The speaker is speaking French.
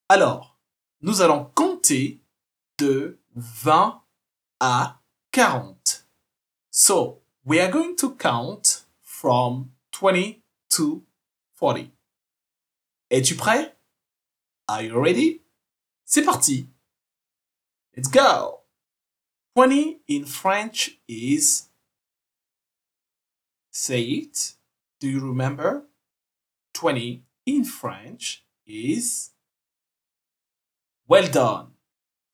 Alors, nous allons compter de 20 à 40. So, we are going to count from 20 to 40. Es-tu prêt? Are you ready? C'est parti. Let's go. 20 in French is... Say it. Do you remember? 20 in French is... Well done.